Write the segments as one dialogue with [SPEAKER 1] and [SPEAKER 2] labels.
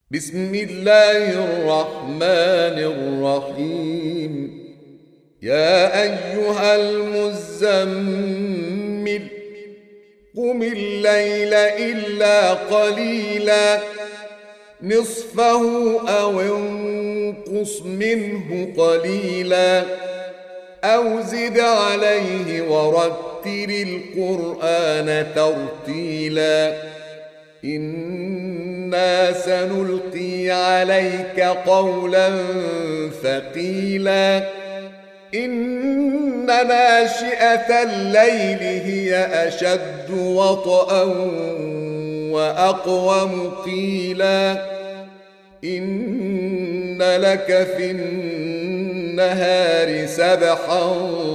[SPEAKER 1] بسم الله الرحمن الرحيم. يا أيها المزمل قم الليل إلا قليلا نصفه أو انقص منه قليلا أو زد عليه ورتل القرآن ترتيلا إنا سنلقي عليك قولا ثقيلا إن ناشئة الليل هي أشد وطئا وأقوم قيلا إن لك في النهار سبحا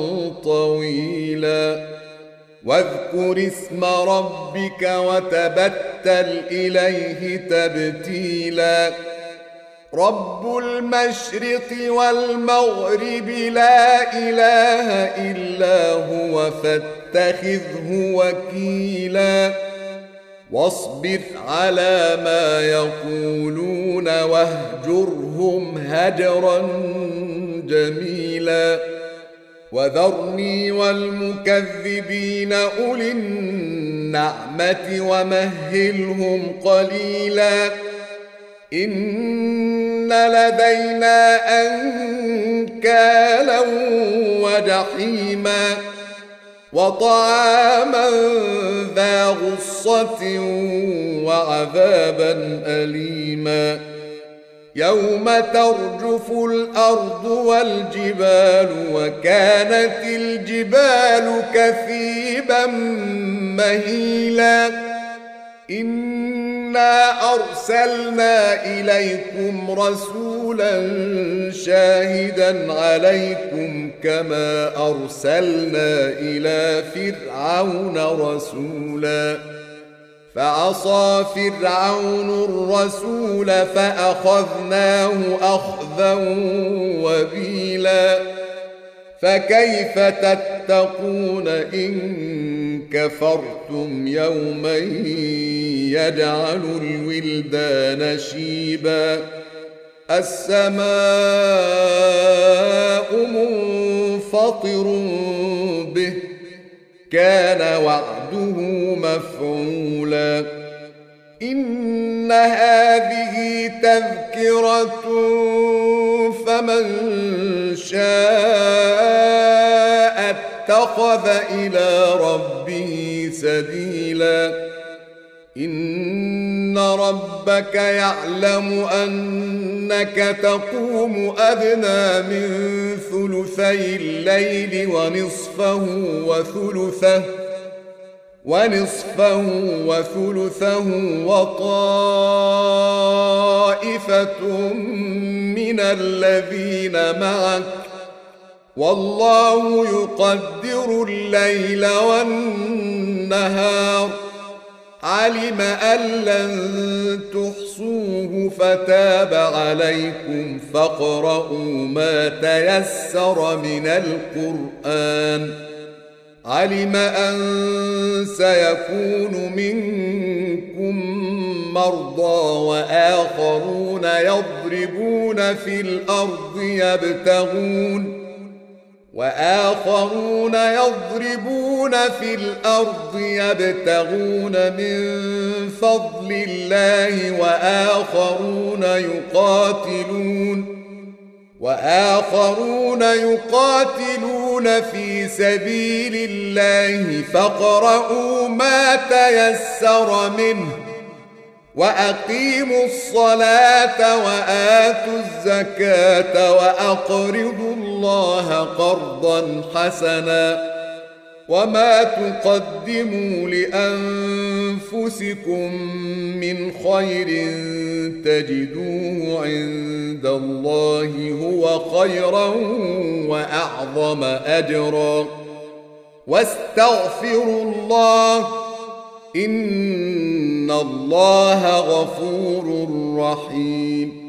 [SPEAKER 1] طويلا واذكر اسم ربك وتبتل إليه تبتيلا رب المشرق والمغرب لا إله إلا هو فاتخذه وكيلا واصبر على ما يقولون واهجرهم هجرا جميلا وذرني والمكذبين أولي النعمة ومهلهم قليلا إن لدينا أنكالا وجحيما وطعاما ذا غصة وعذابا أليما يوم ترجف الأرض والجبال وكانت الجبال كثيبا مهيلا إنا أرسلنا إليكم رسولا شاهدا عليكم كما أرسلنا إلى فرعون رسولا فعصى فرعون الرسول فأخذناه أخذا وبيلا فكيف تتقون إن كفرتم يوما يجعل الولدان شيبا السماء منفطر به كان وعده مفعولا إن هذه تذكرة فمن شاء اتخذ إلى ربه سبيلا إن ربك يعلم أنك تقوم أدنى من ثلثي الليل ونصفه وثلثه وطائفة من الذين معك والله يقدر الليل والنهار علم أن لن تحصوه فتاب عليكم فاقرؤوا ما تيسر من القرآن علم أن سيكون منكم مرضى وآخرون يضربون في الأرض يبتغون من فضل الله وآخرون يقاتلون في سبيل الله فاقرؤوا ما تيسر منه وأقيموا الصلاة وآتوا الزكاة وأقرضوا الله قرضا حسنا وما تقدموا لأنفسكم من خير تجدوه عند الله هو خيرا وأعظم أجرا واستغفروا الله إن الله غفور رحيم